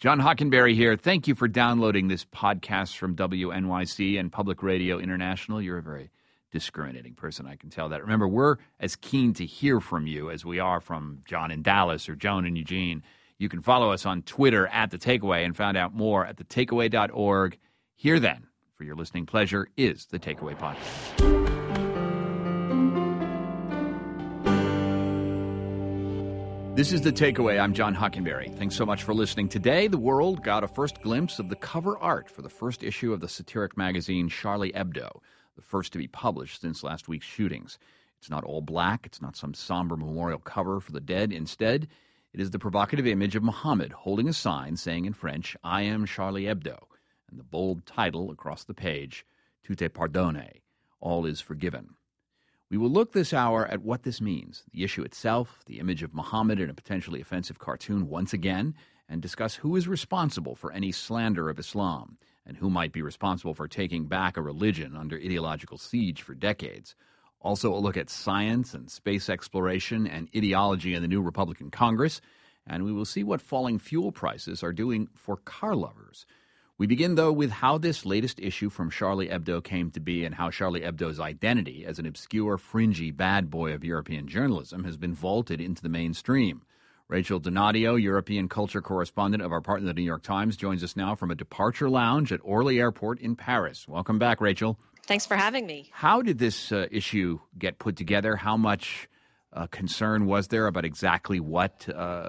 John Hockenberry here. Thank you for downloading this podcast from WNYC and Public Radio International. You're a very discriminating person, I can tell that. Remember, we're as keen to hear from you as we are from John in Dallas or Joan in Eugene. You can follow us on Twitter at The Takeaway and find out more at thetakeaway.org. Here then, for your listening pleasure, is The Takeaway Podcast. This is The Takeaway. I'm John Hockenberry. Thanks so much for listening. Today, the world got a first glimpse of the cover art for the first issue of the satiric magazine Charlie Hebdo, the first to be published since last week's shootings. It's not all black. It's not some somber memorial cover for the dead. Instead, it is the provocative image of Muhammad holding a sign saying in French, "I am Charlie Hebdo," and the bold title across the page, "Tout est pardonné," all is forgiven. We will look this hour at what this means, the issue itself, the image of Muhammad in a potentially offensive cartoon once again, and discuss who is responsible for any slander of Islam and who might be responsible for taking back a religion under ideological siege for decades. Also, a look at science and space exploration and ideology in the new Republican Congress, and we will see what falling fuel prices are doing for car lovers. We begin, though, with how this latest issue from Charlie Hebdo came to be and how Charlie Hebdo's identity as an obscure, fringy bad boy of European journalism has been vaulted into the mainstream. Rachel Donadio, European culture correspondent of our partner, the New York Times, joins us now from a departure lounge at Orly Airport in Paris. Welcome back, Rachel. Thanks for having me. How did this issue get put together? How much concern was there about exactly what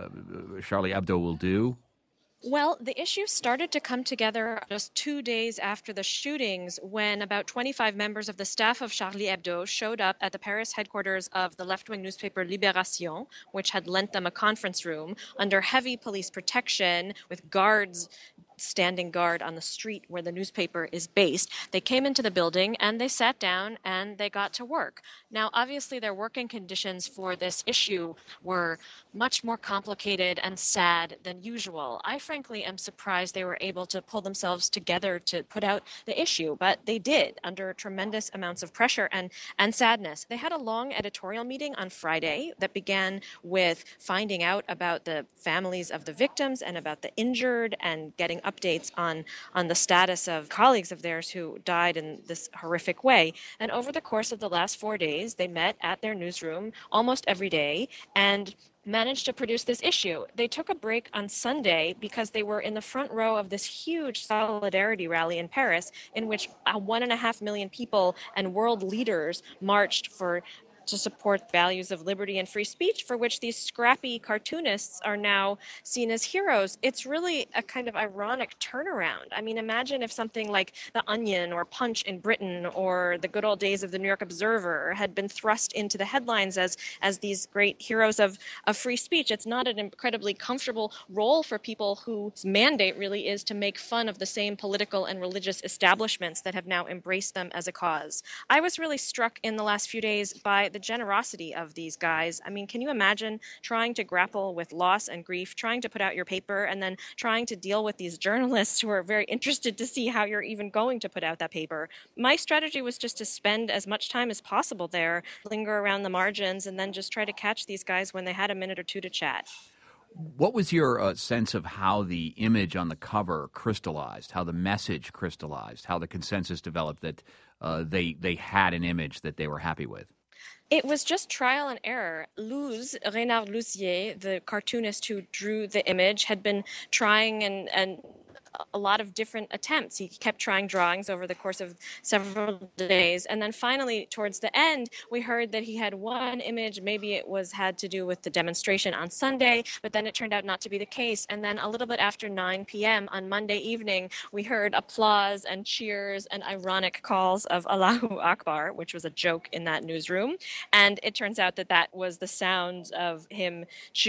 Charlie Hebdo will do? Well, the issue started to come together just 2 days after the shootings when about 25 members of the staff of Charlie Hebdo showed up at the Paris headquarters of the left-wing newspaper Libération, which had lent them a conference room, under heavy police protection with guards standing guard on the street where the newspaper is based. They came into the building and they sat down and they got to work. Now, obviously, their working conditions for this issue were much more complicated and sad than usual. I frankly am surprised they were able to pull themselves together to put out the issue, but they did under tremendous amounts of pressure and sadness. They had a long editorial meeting on Friday that began with finding out about the families of the victims and about the injured and getting updates on the status of colleagues of theirs who died in this horrific way. And over the course of the last 4 days, they met at their newsroom almost every day and managed to produce this issue. They took a break on Sunday because they were in the front row of this huge solidarity rally in Paris in which 1.5 million people and world leaders marched to support values of liberty and free speech, for which these scrappy cartoonists are now seen as heroes. It's really a kind of ironic turnaround. I mean, imagine if something like The Onion or Punch in Britain or the good old days of the New York Observer had been thrust into the headlines as these great heroes of free speech. It's not an incredibly comfortable role for people whose mandate really is to make fun of the same political and religious establishments that have now embraced them as a cause. I was really struck in the last few days by the generosity of these guys. I mean, can you imagine trying to grapple with loss and grief, trying to put out your paper, and then trying to deal with these journalists who are very interested to see how you're even going to put out that paper? My strategy was just to spend as much time as possible there, linger around the margins, and then just try to catch these guys when they had a minute or two to chat. What was your sense of how the image on the cover crystallized, how the message crystallized, how the consensus developed that they had an image that they were happy with? It was just trial and error. Reynard Lussier, the cartoonist who drew the image, had been trying and a lot of different attempts. He kept trying drawings over the course of several days. And then finally, towards the end, we heard that he had one image. Maybe it had to do with the demonstration on Sunday, but then it turned out not to be the case. And then a little bit after 9 p.m. on Monday evening, we heard applause and cheers and ironic calls of Allahu Akbar, which was a joke in that newsroom. And it turns out that was the sound of him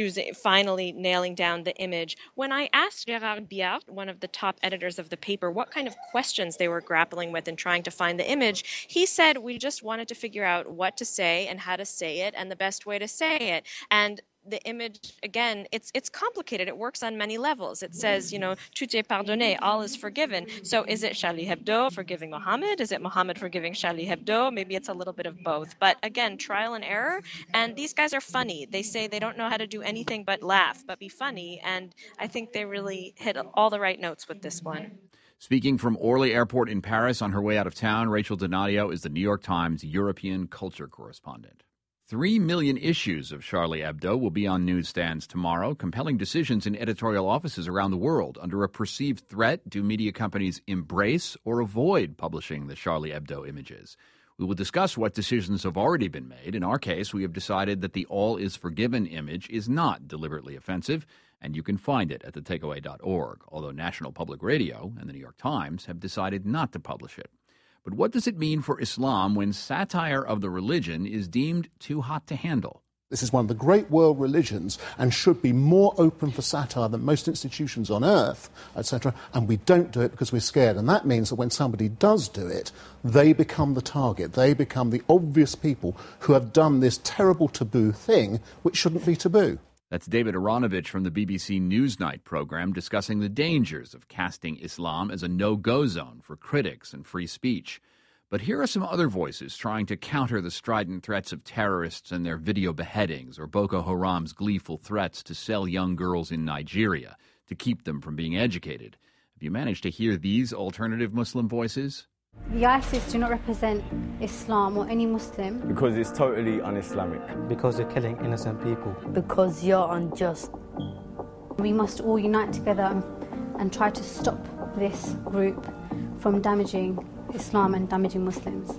finally nailing down the image. When I asked Gérard Biard, one of the top editors of the paper, what kind of questions they were grappling with in trying to find the image, he said, we just wanted to figure out what to say and how to say it and the best way to say it. And the image, again, it's complicated. It works on many levels. It says, tout est pardonné, all is forgiven. So is it Charlie Hebdo forgiving Mohammed? Is it Mohammed forgiving Charlie Hebdo? Maybe it's a little bit of both. But again, trial and error. And these guys are funny. They say they don't know how to do anything but laugh, but be funny. And I think they really hit all the right notes with this one. Speaking from Orly Airport in Paris on her way out of town, Rachel Donadio is the New York Times European culture correspondent. 3 million issues of Charlie Hebdo will be on newsstands tomorrow, compelling decisions in editorial offices around the world. Under a perceived threat, do media companies embrace or avoid publishing the Charlie Hebdo images? We will discuss what decisions have already been made. In our case, we have decided that the all is forgiven image is not deliberately offensive, and you can find it at thetakeaway.org, although National Public Radio and the New York Times have decided not to publish it. But what does it mean for Islam when satire of the religion is deemed too hot to handle? This is one of the great world religions and should be more open for satire than most institutions on earth, etc., and we don't do it because we're scared. And that means that when somebody does do it, they become the target. They become the obvious people who have done this terrible taboo thing, which shouldn't be taboo. That's David Aronovich from the BBC Newsnight program discussing the dangers of casting Islam as a no-go zone for critics and free speech. But here are some other voices trying to counter the strident threats of terrorists and their video beheadings or Boko Haram's gleeful threats to sell young girls in Nigeria to keep them from being educated. Have you managed to hear these alternative Muslim voices? The ISIS do not represent Islam or any Muslim. Because it's totally un-Islamic. Because they're killing innocent people. Because you're unjust. We must all unite together and try to stop this group from damaging Islam and damaging Muslims.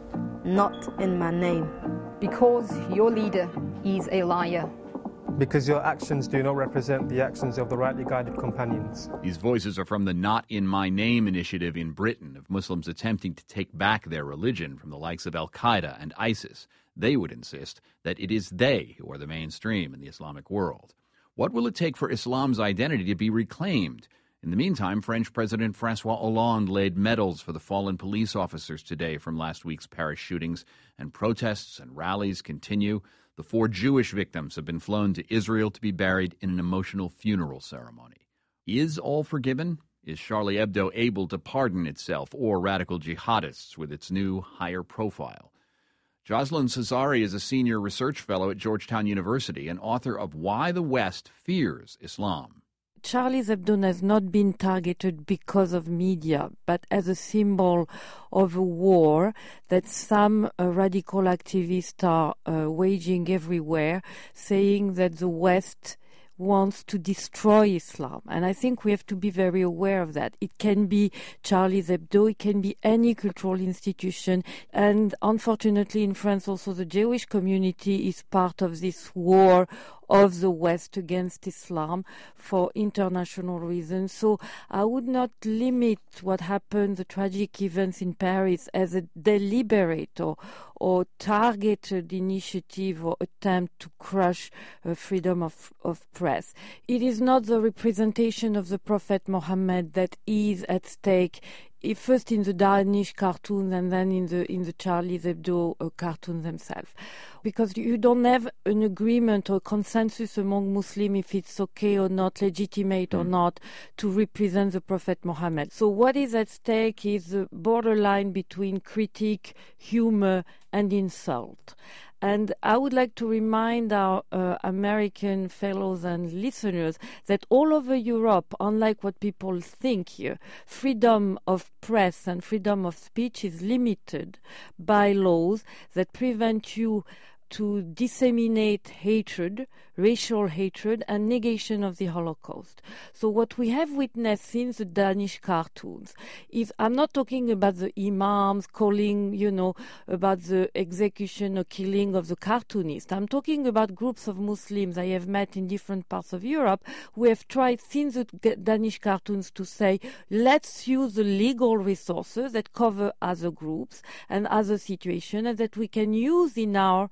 Not in my name. Because your leader is a liar. Because your actions do not represent the actions of the rightly guided companions. These voices are from the Not in My Name initiative in Britain of Muslims attempting to take back their religion from the likes of Al-Qaeda and ISIS. They would insist that it is they who are the mainstream in the Islamic world. What will it take for Islam's identity to be reclaimed? In the meantime, French President François Hollande laid medals for the fallen police officers today from last week's Paris shootings, and protests and rallies continue. The 4 Jewish victims have been flown to Israel to be buried in an emotional funeral ceremony. Is all forgiven? Is Charlie Hebdo able to pardon itself or radical jihadists with its new higher profile? Jocelyn Cesari is a senior research fellow at Georgetown University and author of Why the West Fears Islam. Charlie Hebdo has not been targeted because of media, but as a symbol of a war that some radical activists are waging everywhere, saying that the West wants to destroy Islam. And I think we have to be very aware of that. It can be Charlie Hebdo, it can be any cultural institution. And unfortunately in France also the Jewish community is part of this war of the West against Islam for international reasons. So I would not limit what happened, the tragic events in Paris, as a deliberate or targeted initiative or attempt to crush freedom of press. It is not the representation of the Prophet Muhammad that is at stake, first in the Danish cartoons and then in the Charlie Hebdo cartoons themselves. Because you don't have an agreement or consensus among Muslims if it's okay or not, legitimate or not, to represent the Prophet Muhammad. So what is at stake is the borderline between critique, humor, and insult. And I would like to remind our American fellows and listeners that all over Europe, unlike what people think here, freedom of press and freedom of speech is limited by laws that prevent you to disseminate hatred, racial hatred, and negation of the Holocaust. So what we have witnessed since the Danish cartoons is, I'm not talking about the imams calling, about the execution or killing of the cartoonists. I'm talking about groups of Muslims I have met in different parts of Europe who have tried since the Danish cartoons to say, let's use the legal resources that cover other groups and other situations and that we can use in our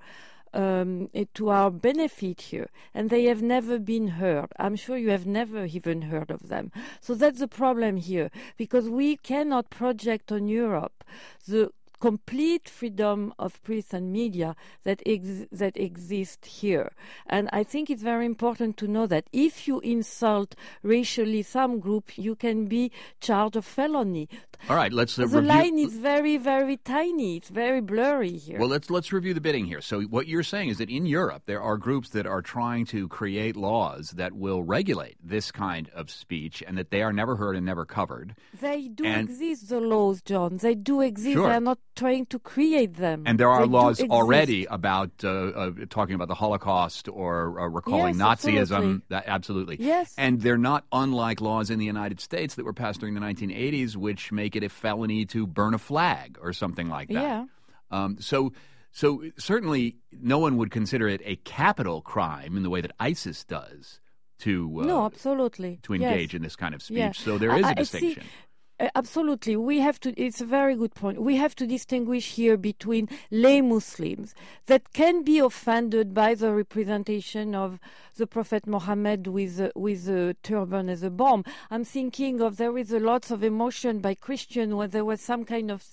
to our benefit here, and they have never been heard. I'm sure you have never even heard of them. So that's the problem here, because we cannot project on Europe the complete freedom of press and media that exist here. And I think it's very important to know that if you insult racially some group, you can be charged of felony. All right, let's the line is very, very tiny. It's very blurry here. Well, let's review the bidding here. So what you're saying is that in Europe there are groups that are trying to create laws that will regulate this kind of speech, and that they are never heard and never covered. They do exist, the laws, John. They do exist. Sure. They are not trying to create them. And there are laws already about talking about the Holocaust or recalling Nazism. Absolutely. Yes. And they're not unlike laws in the United States that were passed during the 1980s, which make it a felony to burn a flag or something like that. Yeah. So certainly no one would consider it a capital crime in the way that ISIS does to absolutely to engage in this kind of speech. Yeah. So there is a distinction. Absolutely. We have to, it's a very good point. We have to distinguish here between lay Muslims that can be offended by the representation of the Prophet Muhammad with a turban as a bomb. I'm thinking of there is a lot of emotion by Christian when there was some kind of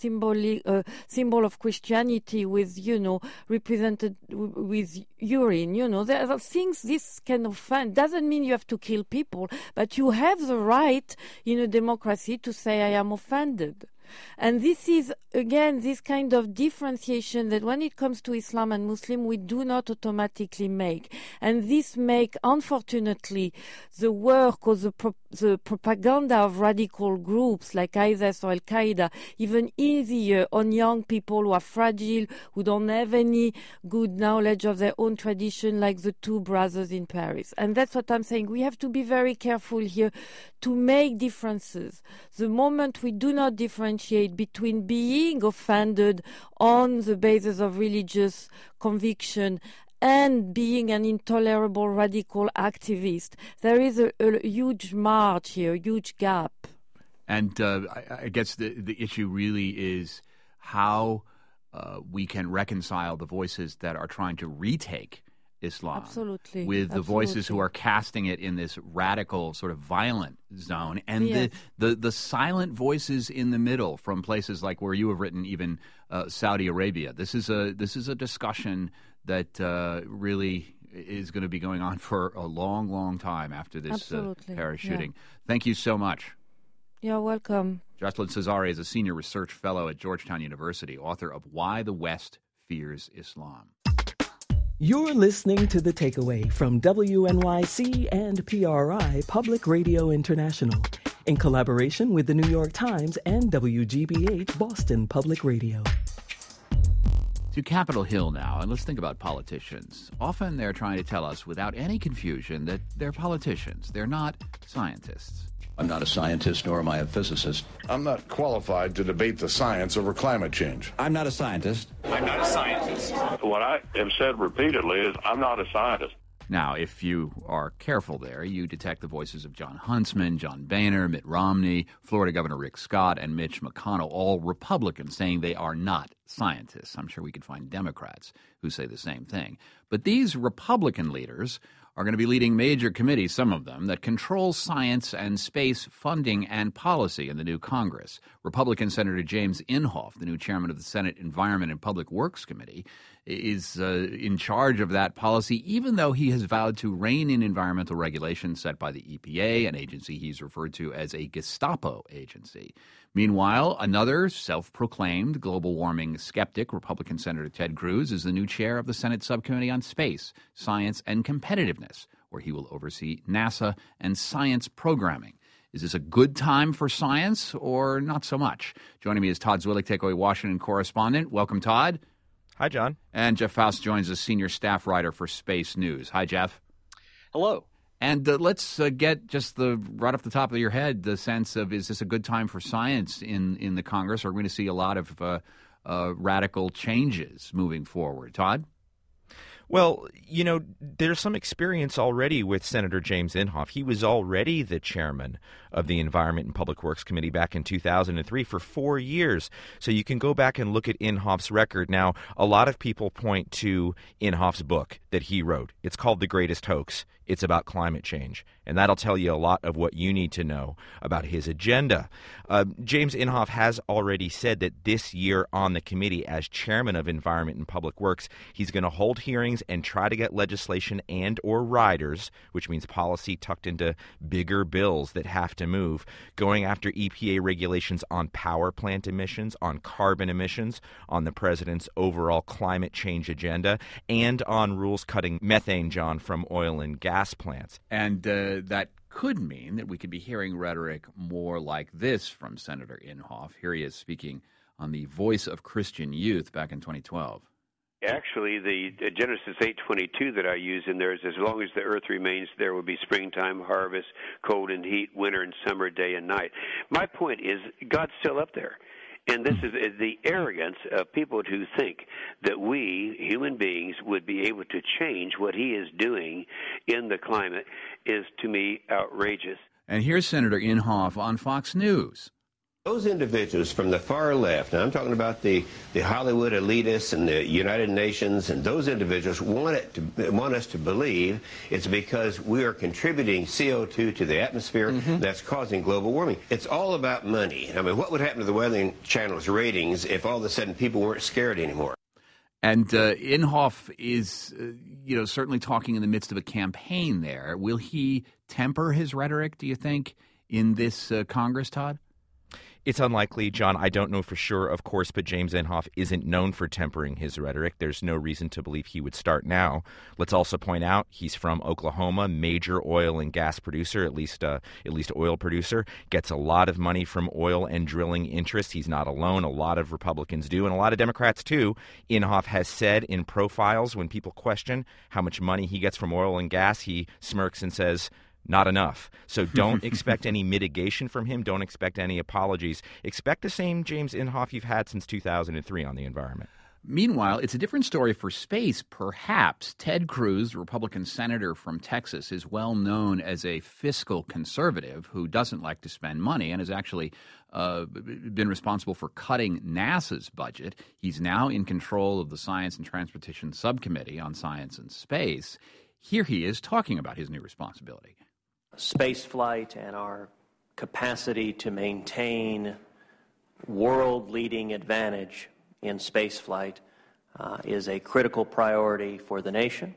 symbol of Christianity with, represented with urine. There are things this can offend. Doesn't mean you have to kill people, but you have the right in a democracy to say, I am offended. And this is, again, this kind of differentiation that when it comes to Islam and Muslim, we do not automatically make. And this make, unfortunately, the work or the propaganda of radical groups like ISIS or Al-Qaeda even easier on young people who are fragile, who don't have any good knowledge of their own tradition, like the two brothers in Paris. And that's what I'm saying. We have to be very careful here to make differences. The moment we do not differentiate between being offended on the basis of religious conviction and being an intolerable radical activist, there is a huge march here, a huge gap. And I guess the issue really is how we can reconcile the voices that are trying to retake Islam with the voices who are casting it in this radical sort of violent zone, and the silent voices in the middle from places like where you have written, even Saudi Arabia. This is a discussion that really is going to be going on for a long, long time after this Paris shooting. Thank you so much. You're welcome. Jocelyn Cesare is a senior research fellow at Georgetown University, author of Why the West Fears Islam. You're listening to The Takeaway from WNYC and PRI Public Radio International in collaboration with the New York Times and WGBH Boston Public Radio. To Capitol Hill now, and let's think about politicians. Often they're trying to tell us without any confusion that they're politicians. They're not scientists. I'm not a scientist, nor am I a physicist. I'm not qualified to debate the science over climate change. I'm not a scientist. I'm not a scientist. What I have said repeatedly is I'm not a scientist. Now, if you are careful there, you detect the voices of John Huntsman, John Boehner, Mitt Romney, Florida Governor Rick Scott, and Mitch McConnell, all Republicans, saying they are not scientists. I'm sure we could find Democrats who say the same thing. But these Republican leaders are going to be leading major committees, some of them, that control science and space funding and policy in the new Congress. Republican Senator James Inhofe, the new chairman of the Senate Environment and Public Works Committee, is in charge of that policy, even though he has vowed to rein in environmental regulations set by the EPA, an agency he's referred to as a Gestapo agency. Meanwhile, another self-proclaimed global warming skeptic, Republican Senator Ted Cruz, is the new chair of the Senate Subcommittee on Space, Science, and Competitiveness, where he will oversee NASA and science programming. Is this a good time for science or not so much? Joining me is Todd Zwillich, Takeaway Washington correspondent. Welcome, Todd. Hi, John. And Jeff Faust joins us, senior staff writer for Space News. Hi, Jeff. Hello. And let's get just right off the top of your head the sense of, is this a good time for science in the Congress? Or are we going to see a lot of radical changes moving forward? Todd? Well, there's some experience already with Senator James Inhofe. He was already the chairman of the Environment and Public Works Committee back in 2003 for 4 years. So you can go back and look at Inhofe's record. Now, a lot of people point to Inhofe's book that he wrote. It's called The Greatest Hoax. It's about climate change. And that'll tell you a lot of what you need to know about his agenda. James Inhofe has already said that this year on the committee, as chairman of Environment and Public Works, he's going to hold hearings and try to get legislation and or riders, which means policy tucked into bigger bills that have to move, going after EPA regulations on power plant emissions, on carbon emissions, on the president's overall climate change agenda, and on rules cutting methane, John, from oil and gas plants. And that could mean that we could be hearing rhetoric more like this from Senator Inhofe. Here he is speaking on the Voice of Christian Youth back in 2012. Actually, the Genesis 8:22 that I use in there is, as long as the earth remains, there will be springtime, harvest, cold and heat, winter and summer, day and night. My point is, God's still up there. And this is the arrogance of people who think that we, human beings, would be able to change what he is doing in the climate is, to me, outrageous. And here's Senator Inhofe on Fox News. Those individuals from the far left, now I'm talking about the Hollywood elitists and the United Nations, and those individuals want us to believe it's because we are contributing CO2 to the atmosphere that's causing global warming. It's all about money. I mean, what would happen to the Weather Channel's ratings if all of a sudden people weren't scared anymore? And Inhofe is, certainly talking in the midst of a campaign there. Will he temper his rhetoric, do you think, in this Congress, Todd? It's unlikely, John. I don't know for sure, of course, but James Inhofe isn't known for tempering his rhetoric. There's no reason to believe he would start now. Let's also point out he's from Oklahoma, major oil and gas producer, at least oil producer, gets a lot of money from oil and drilling interests. He's not alone. A lot of Republicans do, and a lot of Democrats too. Inhofe has said in profiles, when people question how much money he gets from oil and gas, he smirks and says, not enough. So don't expect any mitigation from him. Don't expect any apologies. Expect the same James Inhofe you've had since 2003 on the environment. Meanwhile, it's a different story for space, perhaps. Ted Cruz, Republican senator from Texas, is well known as a fiscal conservative who doesn't like to spend money and has actually been responsible for cutting NASA's budget. He's now in control of the Science and Transportation Subcommittee on Science and Space. Here he is talking about his new responsibility. Space flight and our capacity to maintain world-leading advantage in space flight is a critical priority for the nation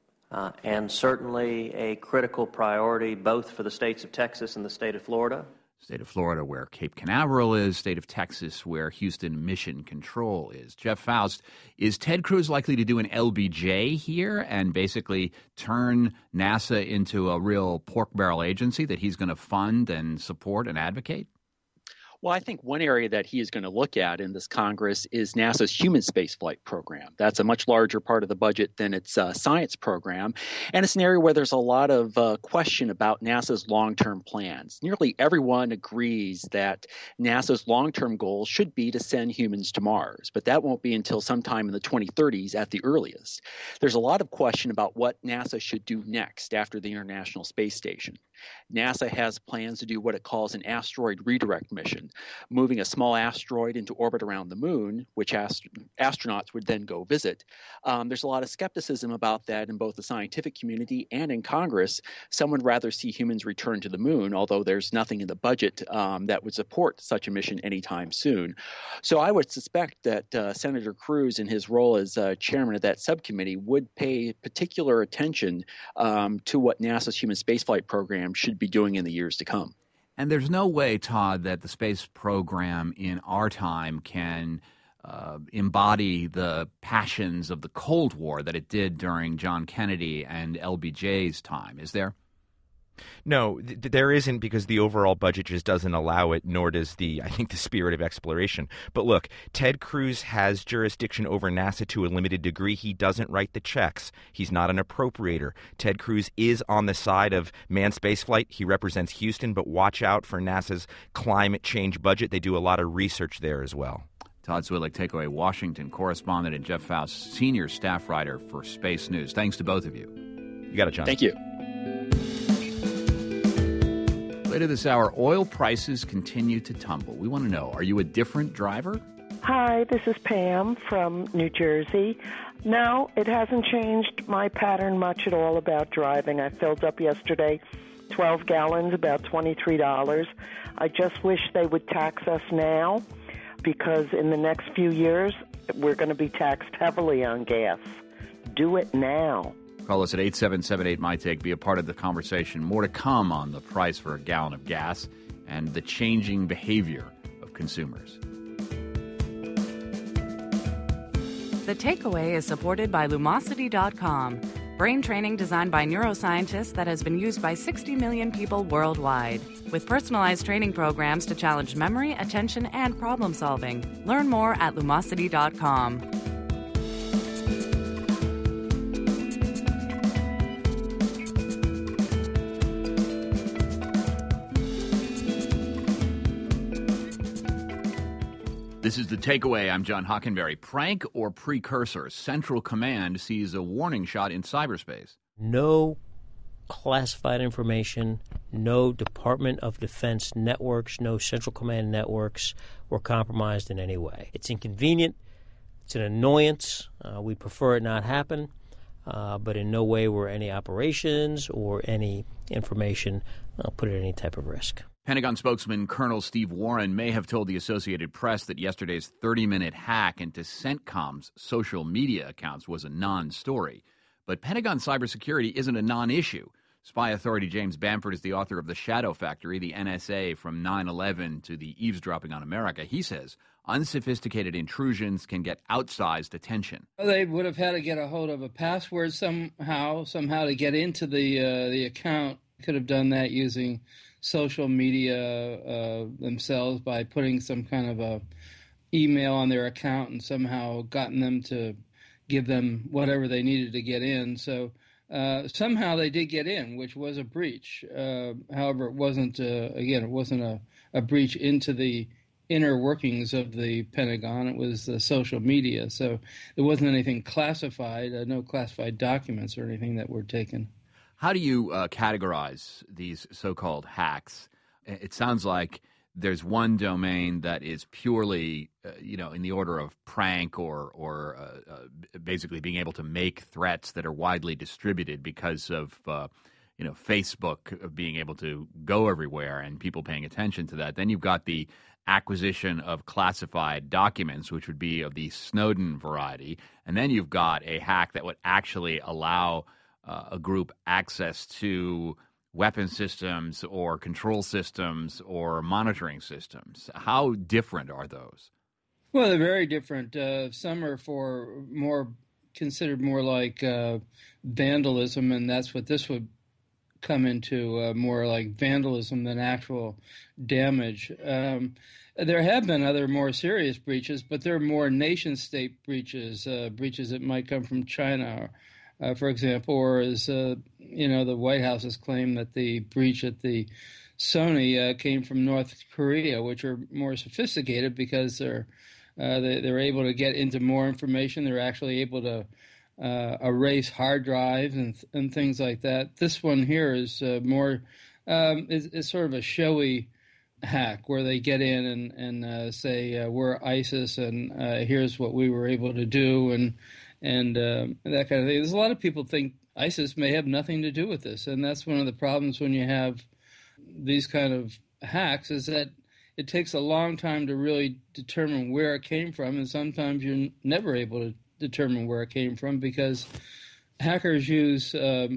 and certainly a critical priority both for the states of Texas and the state of Florida. State of Florida, where Cape Canaveral is, state of Texas, where Houston Mission Control is. Jeff Faust, is Ted Cruz likely to do an LBJ here and basically turn NASA into a real pork barrel agency that he's going to fund and support and advocate? Well, I think one area that he is going to look at in this Congress is NASA's human spaceflight program. That's a much larger part of the budget than its science program. And it's an area where there's a lot of question about NASA's long-term plans. Nearly everyone agrees that NASA's long-term goal should be to send humans to Mars, but that won't be until sometime in the 2030s at the earliest. There's a lot of question about what NASA should do next after the International Space Station. NASA has plans to do what it calls an asteroid redirect mission, moving a small asteroid into orbit around the moon, which astronauts would then go visit. There's a lot of skepticism about that in both the scientific community and in Congress. Some would rather see humans return to the moon, although there's nothing in the budget that would support such a mission anytime soon. So I would suspect that Senator Cruz, in his role as chairman of that subcommittee, would pay particular attention to what NASA's human spaceflight program should be doing in the years to come. And there's no way, Todd, that the space program in our time can embody the passions of the Cold War that it did during John Kennedy and LBJ's time, is there? No, there isn't, because the overall budget just doesn't allow it, nor does the spirit of exploration. But look, Ted Cruz has jurisdiction over NASA to a limited degree. He doesn't write the checks. He's not an appropriator. Ted Cruz is on the side of manned spaceflight. He represents Houston, but watch out for NASA's climate change budget. They do a lot of research there as well. Todd Zwillich, Takeaway Washington correspondent, and Jeff Faust, senior staff writer for Space News. Thanks to both of you. You got it, John. Thank you. Later this hour, oil prices continue to tumble. We want to know, are you a different driver? Hi, this is Pam from New Jersey. No, it hasn't changed my pattern much at all about driving. I filled up yesterday 12 gallons, about $23. I just wish they would tax us now, because in the next few years, we're going to be taxed heavily on gas. Do it now. Call us at 877-8MY-TAKE. Be a part of the conversation. More to come on the price for a gallon of gas and the changing behavior of consumers. The Takeaway is supported by Lumosity.com, brain training designed by neuroscientists that has been used by 60 million people worldwide. With personalized training programs to challenge memory, attention, and problem solving. Learn more at Lumosity.com. This is The Takeaway. I'm John Hockenberry. Prank or precursor? Central Command sees a warning shot in cyberspace. No classified information, no Department of Defense networks, no Central Command networks were compromised in any way. It's inconvenient. It's an annoyance. We prefer it not happen, but in no way were any operations or any information put at any type of risk. Pentagon spokesman Colonel Steve Warren may have told the Associated Press that yesterday's 30-minute hack into CENTCOM's social media accounts was a non-story. But Pentagon cybersecurity isn't a non-issue. Spy authority James Bamford is the author of The Shadow Factory, the NSA from 9/11 to the eavesdropping on America. He says unsophisticated intrusions can get outsized attention. They would have had to get a hold of a password somehow to get into the account. Could have done that using social media themselves by putting some kind of a email on their account and somehow gotten them to give them whatever they needed to get in. So somehow they did get in, which was a breach. However, it wasn't, it wasn't a breach into the inner workings of the Pentagon. It was social media. So there wasn't anything classified, no classified documents or anything that were taken. How do you categorize these so-called hacks? It sounds like there's one domain that is purely, in the order of prank or basically being able to make threats that are widely distributed because of, Facebook being able to go everywhere and people paying attention to that. Then you've got the acquisition of classified documents, which would be of the Snowden variety. And then you've got a hack that would actually allow a group access to weapon systems or control systems or monitoring systems. How different are those? Well, they're very different. Some are considered more like vandalism, and that's what this would come into, more like vandalism than actual damage. There have been other more serious breaches, but they're more nation-state breaches, breaches that might come from China, for example, or as the White House has claimed that the breach at the Sony came from North Korea, which are more sophisticated because they're able to get into more information. They're actually able to erase hard drives and things like that. This one here is more is sort of a showy hack where they get in and say we're ISIS and here's what we were able to do and that kind of thing. There's a lot of people think ISIS may have nothing to do with this, and that's one of the problems when you have these kind of hacks is that it takes a long time to really determine where it came from, and sometimes you're never able to determine where it came from because hackers use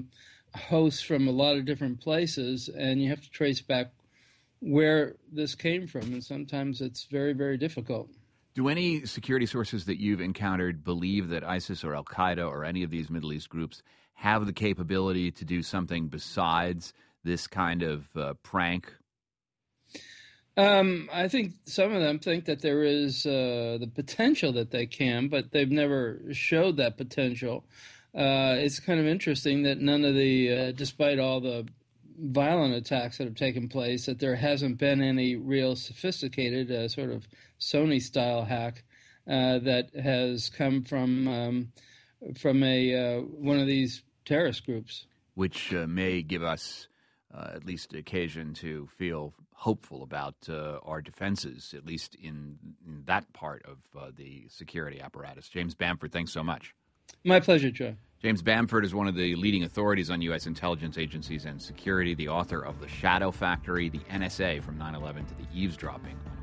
hosts from a lot of different places, and you have to trace back where this came from, and sometimes it's very, very difficult. Do any security sources that you've encountered believe that ISIS or Al-Qaeda or any of these Middle East groups have the capability to do something besides this kind of prank? I think some of them think that there is the potential that they can, but they've never showed that potential. It's kind of interesting that none of the, despite all the violent attacks that have taken place, that there hasn't been any real sophisticated sort of Sony-style hack that has come from one of these terrorist groups. Which may give us at least occasion to feel hopeful about our defenses, at least in that part of the security apparatus. James Bamford, thanks so much. My pleasure, Joe. James Bamford is one of the leading authorities on U.S. intelligence agencies and security, the author of The Shadow Factory, the NSA from 9/11 to the eavesdropping on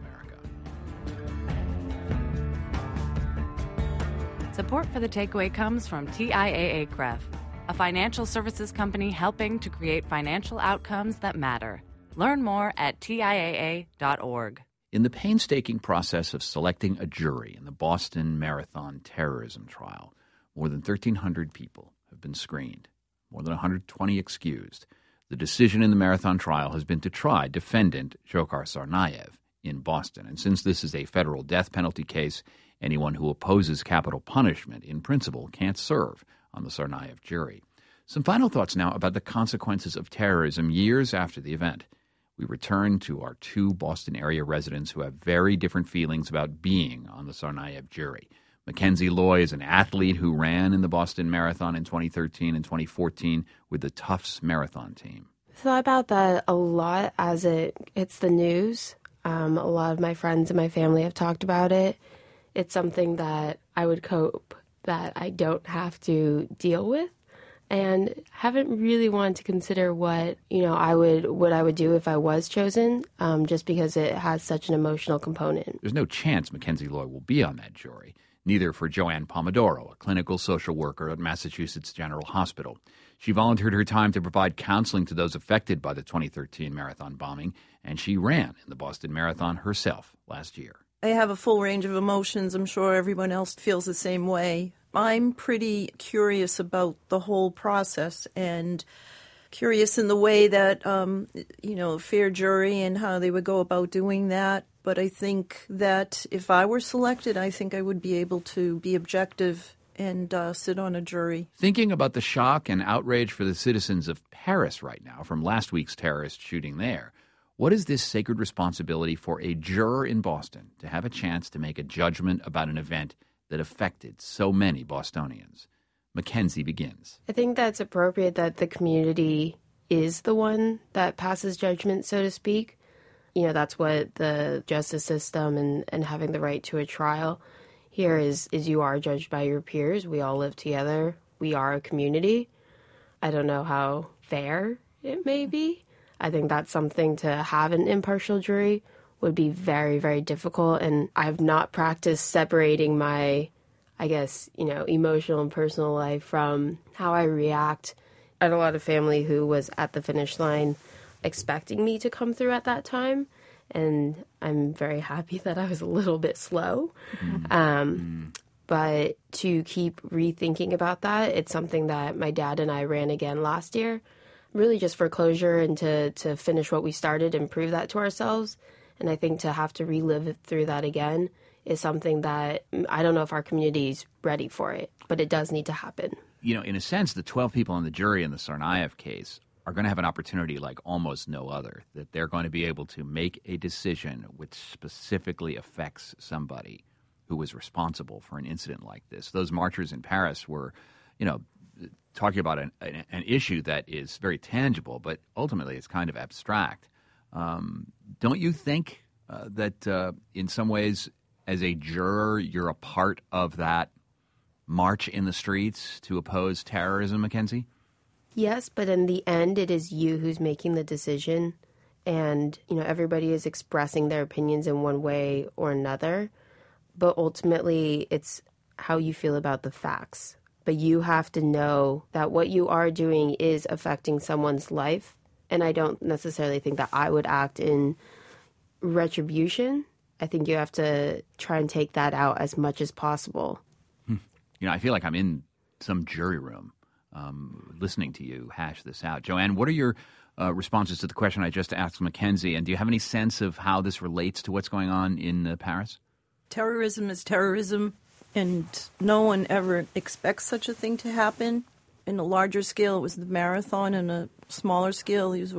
America. Support for The Takeaway comes from TIAA-CREF, a financial services company helping to create financial outcomes that matter. Learn more at TIAA.org. In the painstaking process of selecting a jury in the Boston Marathon terrorism trial, more than 1,300 people have been screened, more than 120 excused. The decision in the marathon trial has been to try defendant Dzhokhar Tsarnaev in Boston. And since this is a federal death penalty case, anyone who opposes capital punishment in principle can't serve on the Tsarnaev jury. Some final thoughts now about the consequences of terrorism years after the event. We return to our two Boston area residents who have very different feelings about being on the Tsarnaev jury. Mackenzie Loy is an athlete who ran in the Boston Marathon in 2013 and 2014 with the Tufts Marathon team. I thought about that a lot as it's the news. A lot of my friends and my family have talked about it. It's something that I would hope that I don't have to deal with, and haven't really wanted to consider what I would do if I was chosen, just because it has such an emotional component. There's no chance Mackenzie Loy will be on that jury. Neither for Joanne Pomodoro, a clinical social worker at Massachusetts General Hospital. She volunteered her time to provide counseling to those affected by the 2013 marathon bombing, and she ran in the Boston Marathon herself last year. I have a full range of emotions. I'm sure everyone else feels the same way. I'm pretty curious about the whole process, and curious in the way that, fair jury and how they would go about doing that. But I think that if I were selected, I think I would be able to be objective and sit on a jury. Thinking about the shock and outrage for the citizens of Paris right now from last week's terrorist shooting there, what is this sacred responsibility for a juror in Boston to have a chance to make a judgment about an event that affected so many Bostonians? Mackenzie begins. I think that's appropriate that the community is the one that passes judgment, so to speak. That's what the justice system and having the right to a trial here is you are judged by your peers. We all live together. We are a community. I don't know how fair it may be. I think that's something to have an impartial jury would be very, very difficult. And I've not practiced separating my, emotional and personal life from how I react. I had a lot of family who was at the finish line expecting me to come through at that time, and I'm very happy that I was a little bit slow. But to keep rethinking about that, it's something that my dad and I ran again last year, really just for closure and to finish what we started and prove that to ourselves. And I think to have to relive through that again is something that I don't know if our community is ready for it, but it does need to happen. In a sense, the 12 people on the jury in the Tsarnaev case are going to have an opportunity like almost no other, that they're going to be able to make a decision which specifically affects somebody who was responsible for an incident like this. Those marchers in Paris were, talking about an issue that is very tangible, but ultimately it's kind of abstract. Don't you think that in some ways, as a juror, you're a part of that march in the streets to oppose terrorism, Mackenzie? Yes, but in the end, it is you who's making the decision. And, everybody is expressing their opinions in one way or another. But ultimately, it's how you feel about the facts. But you have to know that what you are doing is affecting someone's life. And I don't necessarily think that I would act in retribution. I think you have to try and take that out as much as possible. I feel like I'm in some jury room listening to you hash this out. Joanne, what are your responses to the question I just asked Mackenzie? And do you have any sense of how this relates to what's going on in Paris? Terrorism is terrorism, and no one ever expects such a thing to happen. In a larger scale, it was the marathon. On a smaller scale, it was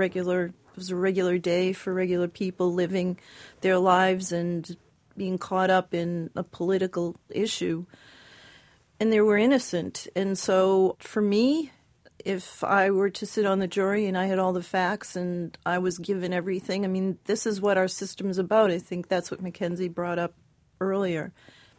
a regular day for regular people living their lives and being caught up in a political issue. And they were innocent. And so for me, if I were to sit on the jury and I had all the facts and I was given everything, this is what our system is about. I think that's what Mackenzie brought up earlier.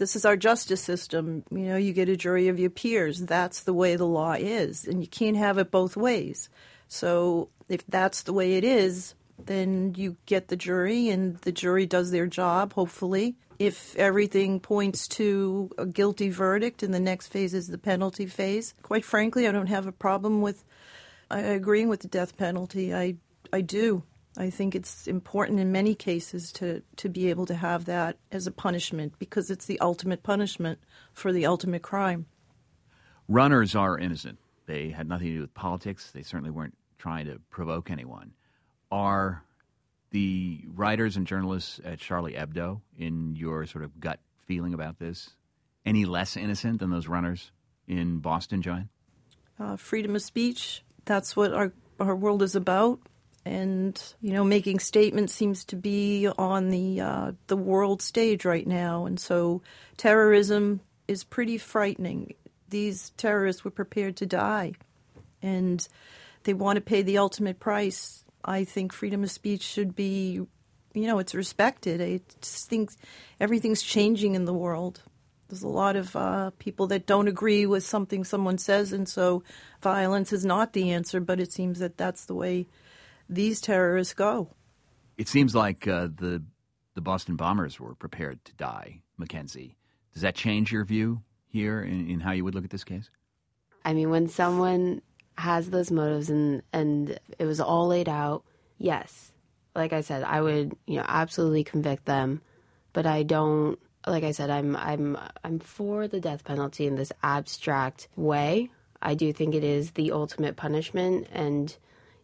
This is our justice system. You know, you get a jury of your peers. That's the way the law is, and you can't have it both ways. So if that's the way it is, then you get the jury, and the jury does their job, hopefully. If everything points to a guilty verdict, and the next phase is the penalty phase, quite frankly, I don't have a problem with agreeing with the death penalty. I do. I think it's important in many cases to be able to have that as a punishment, because it's the ultimate punishment for the ultimate crime. Runners are innocent. They had nothing to do with politics. They certainly weren't trying to provoke anyone. Are the writers and journalists at Charlie Hebdo, in your sort of gut feeling about this, any less innocent than those runners in Boston, Joanne? Freedom of speech, that's what our world is about. And, you know, making statements seems to be on the world stage right now. And so terrorism is pretty frightening. These terrorists were prepared to die, and they want to pay the ultimate price. I think freedom of speech should be, you know, it's respected. I just think everything's changing in the world. There's a lot of people that don't agree with something someone says, and so violence is not the answer, but it seems that that's the way these terrorists go. It seems like the Boston bombers were prepared to die, Mackenzie. Does that change your view here in how you would look at this case? I mean, when someone has those motives and it was all laid out, yes. Like I said, I would, you know, absolutely convict them, but I don't. Like I said, I'm for the death penalty in this abstract way. I do think it is the ultimate punishment, and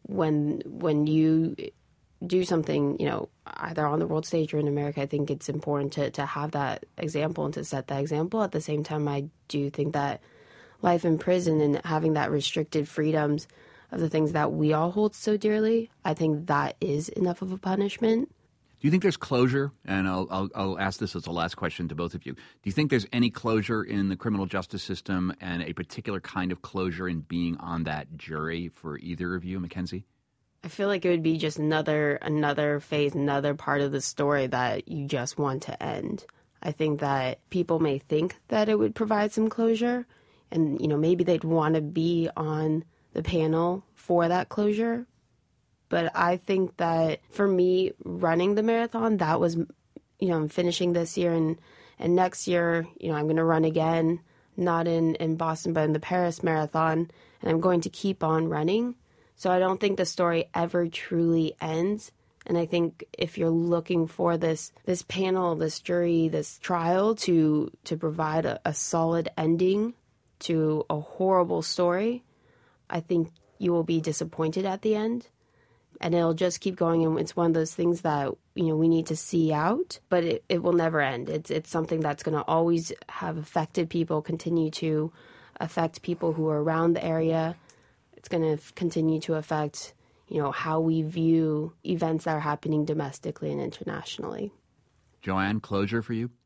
when you do something, you know, either on the world stage or in America, I think it's important to have that example and to set that example. At the same time, I do think that life in prison and having that restricted freedoms of the things that we all hold so dearly, I think that is enough of a punishment. Do you think there's closure? And I'll ask this as the last question to both of you. Do you think there's any closure in the criminal justice system, and a particular kind of closure in being on that jury for either of you, Mackenzie? I feel like it would be just another phase, another part of the story that you just want to end. I think that people may think that it would provide some closure, and, you know, maybe they'd want to be on the panel for that closure. But I think that for me, running the marathon, that was, you know, I'm finishing this year, and next year, you know, I'm going to run again, not in Boston, but in the Paris Marathon, and I'm going to keep on running. So I don't think the story ever truly ends. And I think if you're looking for this panel, this jury, this trial to provide a solid ending to a horrible story, I think you will be disappointed at the end. And it'll just keep going, and it's one of those things that, you know, we need to see out, but it will never end. It's something that's going to always have affected people, continue to affect people who are around the area. It's going to continue to affect, you know, how we view events that are happening domestically and internationally. Joanne, closure for you?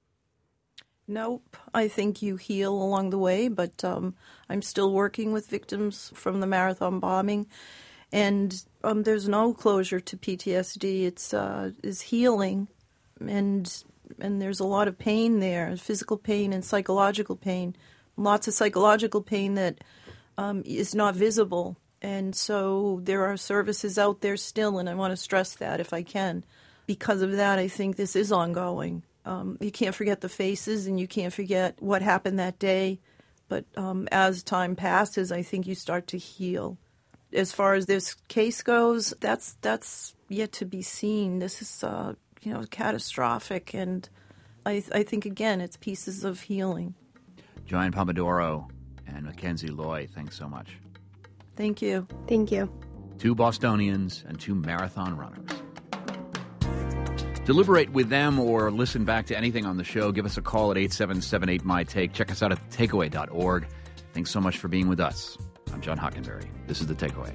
Nope. I think you heal along the way, but I'm still working with victims from the marathon bombing. And there's no closure to PTSD. It's healing, and there's a lot of pain there, physical pain and psychological pain. Lots of psychological pain that is not visible. And so there are services out there still, and I want to stress that if I can. Because of that, I think this is ongoing. You can't forget the faces, and you can't forget what happened that day. But as time passes, I think you start to heal. As far as this case goes, that's yet to be seen. This is, you know, catastrophic, and I think, again, it's pieces of healing. Joanne Pomodoro and Mackenzie Loy, thanks so much. Thank you. Thank you. Two Bostonians and two marathon runners. Deliberate with them or listen back to anything on the show. Give us a call at 877-8MY-TAKE. Check us out at thetakeaway.org. Thanks so much for being with us. I'm John Hockenberry. This is The Takeaway.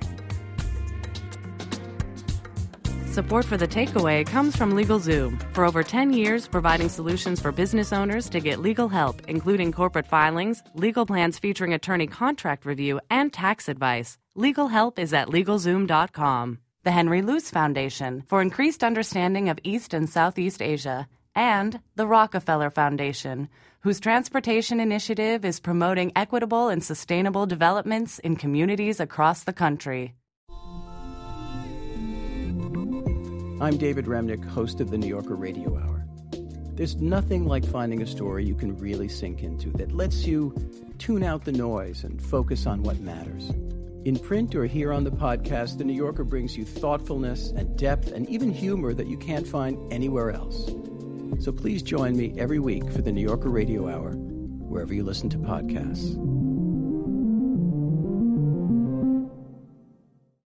Support for The Takeaway comes from LegalZoom. For over 10 years, providing solutions for business owners to get legal help, including corporate filings, legal plans featuring attorney contract review, and tax advice. Legal help is at LegalZoom.com. The Henry Luce Foundation for increased understanding of East and Southeast Asia. and the Rockefeller Foundation, whose transportation initiative is promoting equitable and sustainable developments in communities across the country. I'm David Remnick, host of the New Yorker Radio Hour. There's nothing like finding a story you can really sink into that lets you tune out the noise and focus on what matters. In print or here on the podcast, The New Yorker brings you thoughtfulness and depth and even humor that you can't find anywhere else. So please join me every week for the New Yorker Radio Hour, wherever you listen to podcasts.